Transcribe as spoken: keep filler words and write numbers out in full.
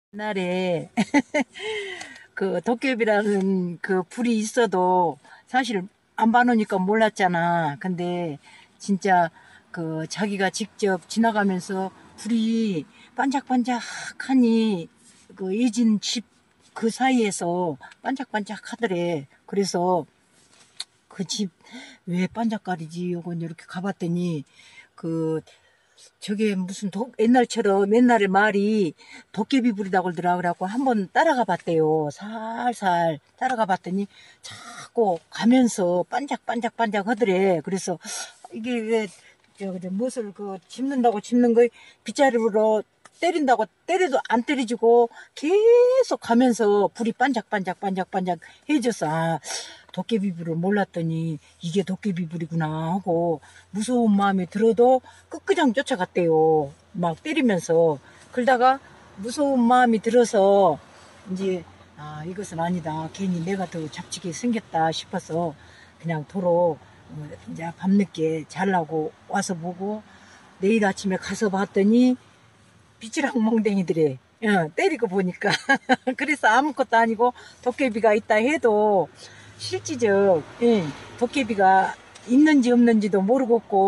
옛날에 그 도깨비라는 그 불이 있어도 사실 안 봐놓으니까 몰랐잖아. 근데 진짜 그 자기가 직접 지나가면서 불이 반짝반짝하니 그 예진 집 그 사이에서 반짝반짝 하더래. 그래서 그 집 왜 반짝거리지? 요건 이렇게 가봤더니 그 저게 무슨 도, 옛날처럼 옛날에 말이 도깨비 불이라고 그러더라. 그래갖고 한번 따라가 봤대요. 살살 따라가 봤더니 자꾸 가면서 반짝반짝반짝 하더래. 그래서 이게 왜 저, 저 무엇을 그 짚는다고 짚는 거 빗자루로 때린다고 때려도 안 때려지고 계속 가면서 불이 반짝반짝반짝반짝 해져서 아, 도깨비불을 몰랐더니 이게 도깨비불이구나 하고 무서운 마음이 들어도 끝그냥 쫓아갔대요. 막 때리면서. 그러다가 무서운 마음이 들어서 이제 아 이것은 아니다. 괜히 내가 더 잡치게 생겼다 싶어서 그냥 도로 이제 밤늦게 자려고 와서 보고 내일 아침에 가서 봤더니 비치랑 멍댕이들이 어, 때리고 보니까 그래서 아무것도 아니고 도깨비가 있다 해도 실질적 예, 도깨비가 있는지 없는지도 모르겠고